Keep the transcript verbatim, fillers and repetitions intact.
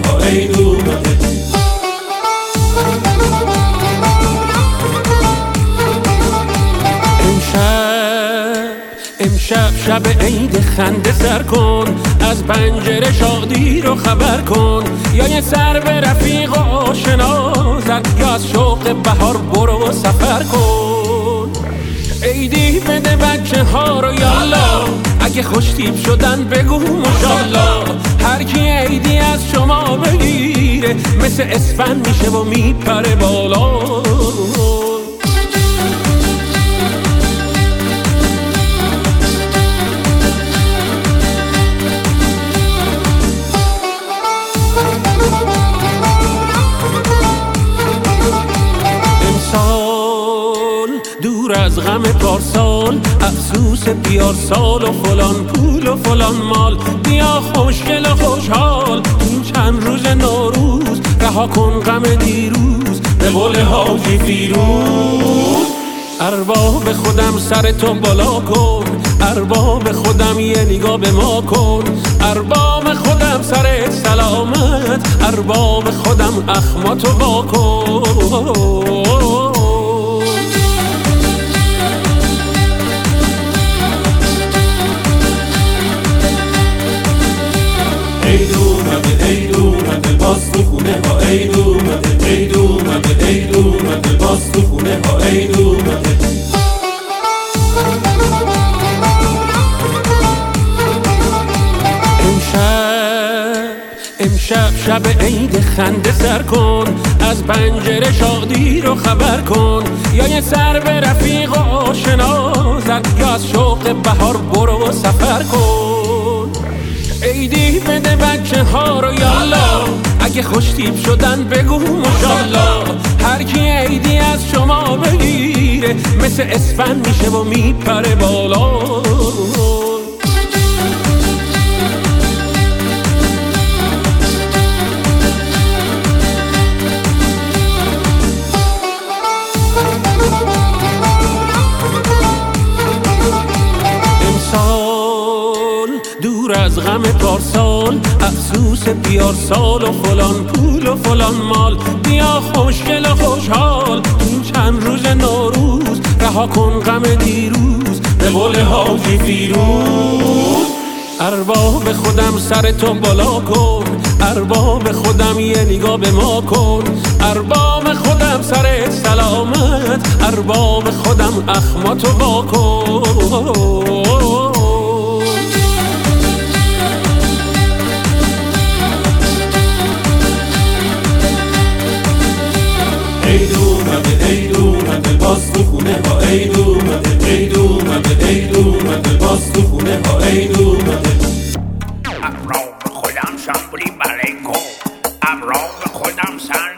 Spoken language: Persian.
ها عید اومده. امشب شب عید خنده سر کن، از پنجره شادی رو خبر کن، یا یه سر به رفیق و آشنا زن، یا از شوق بهار برو سفر کن. عیدی بده بچه ها رو یالا، اگه خوشتیپ شدن بگو ماشالله. هر کی عیدی از شما بگیره مثل اسفند میشه و میپره بالا. دور از غم پارسال، افسوس بیارسال و فلان پول و فلان مال، بیا خوشگل و خوشحال این چند روز نوروز، رها کن غم دیروز به قول حاجی فیروز. ارباب خودم سر تو بالا کن، ارباب خودم یه نگاه به ما کن، ارباب خودم سرت سلامت، ارباب خودم اخماتو با کن. عید اومده عید اومده باز تو خونه ها عید اومده. عید اومده عید اومده باز تو خونه ها عید اومده. امشب امشب شب عید خنده سر کن، از پنجره شادی رو خبر کن، یا یه سر به رفیق و آشنا زن، یا از شوق بهار برو سفر کن. عیدی بده بچه ها رو یالا، اگه خوشتیپ شدن بگو ماشالله. هر کی عیدی از شما بگیره مثل اسفند میشه و میپره بالا. دور از غم پارسال، افسوس بیارسال و فلان پول و فلان مال، بیا خوشگل و خوشحال این چند روز نوروز، رها کن غم دیروز به قول حاجی فیروز. ارباب خودم سر تو بالا کن، ارباب خودم یه نگاه به ما کن، ارباب خودم سرت سلامت، ارباب خودم اخماتو با کن. عید اومده عید اومده باز تو خونه ها عید اومده. عید اومده عید اومده باز تو خونه ها عید اومده. ابرام خودم شمبری بلنگو، ابرام خودم سر